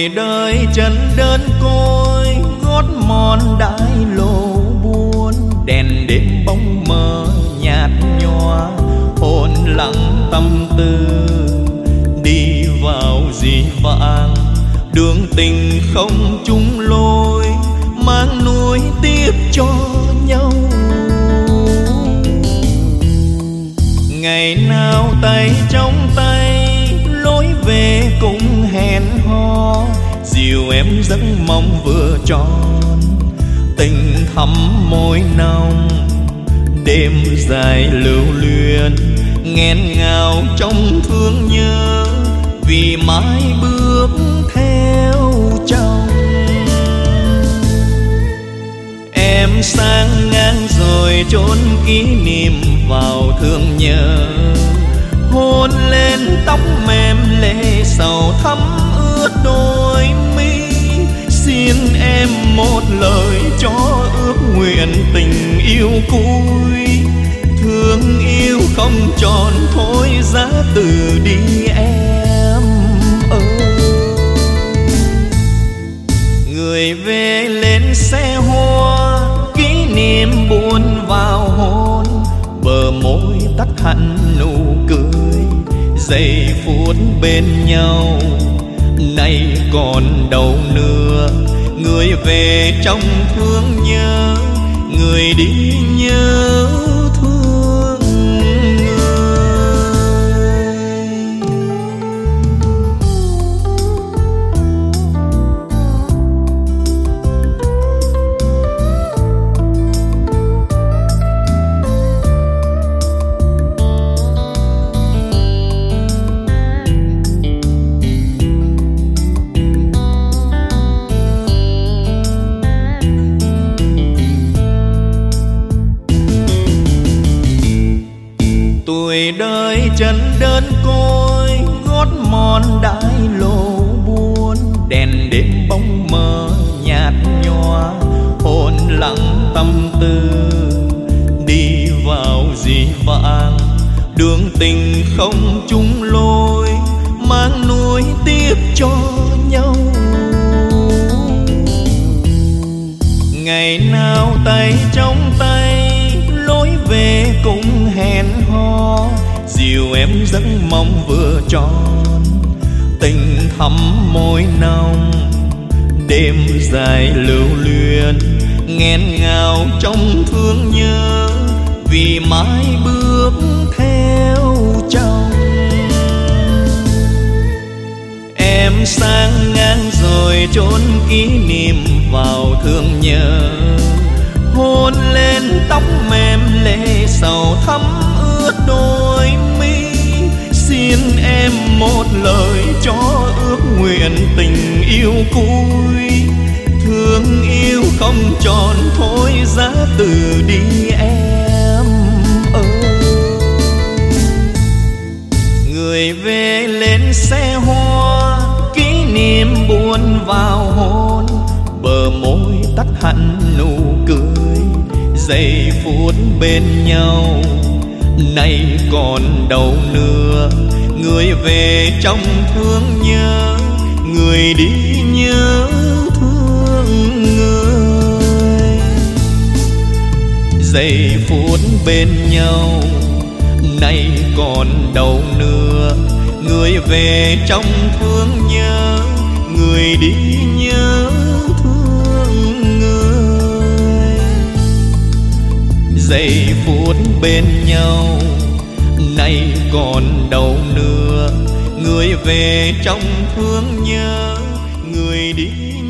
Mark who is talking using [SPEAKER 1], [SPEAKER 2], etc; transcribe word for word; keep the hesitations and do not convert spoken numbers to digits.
[SPEAKER 1] Tuổi đời chân đơn côi, gót mòn đái lộ buồn. Đèn đêm bóng mờ nhạt nhòa, hồn lặng tâm tư. Đi vào dĩ vãng, đường tình không chung lối, mang nuối tiếc cho nhau. Ngày nào tay trong tay, lối về cũng hẹn hò. Dìu em giấc mong vừa tròn, tình thắm môi nồng. Đêm dài lưu luyến, nghẹn ngào trong thương nhớ. Vì mãi bước theo chồng. Em sang ngang rồi chốn kỷ niệm vào thương nhớ. Hôn lên tóc mềm lệ sầu thắm ướt đôi mi. Xin em một lời cho ước nguyện tình yêu cuối. Thương yêu không tròn thôi giá từ đi em ơi. Người về lên xe hoa, kỷ niệm buồn vào hôn. Bờ môi tắt hẳn nụ cười, giây phút bên nhau nay còn đâu nữa. Người về trong thương nhớ, người đi nhớ thương người. Tuổi đời chân đơn côi, gót mòn đái lộ buồn. Đèn đêm bóng mờ nhạt nhòa, hồn lặng tâm tư. Đi vào dĩ vãng, đường tình không chung lối, mang nuối tiếc cho nhau. Ngày nào tay trong tay, lối về cũng hẹn hò. Dìu em giấc mong vừa tròn, tình thắm môi nồng. Đêm dài lưu luyến, nghẹn ngào trong thương nhớ. Vì mãi bước theo chồng. Em sang ngang rồi chốn kỷ niệm vào thương nhớ. Hôn lên tóc mềm lệ sầu thắm ướt đôi mi. Xin em một lời cho ước nguyện tình yêu cuối. Thương yêu không tròn thôi giá từ đi em ơi. Người về lên xe hoa, kỷ niệm buồn vào hôn. Bờ môi tắt hẳn nụ cười, giây phút bên nhau nay còn đâu nữa. Người về trong thương nhớ, người đi nhớ thương người. Giây phút bên nhau nay còn đâu nữa. Người về trong thương nhớ, người đi nhớ thương người. Giây phút bên nhau nay còn đâu nữa. Người về trong thương nhớ, người đi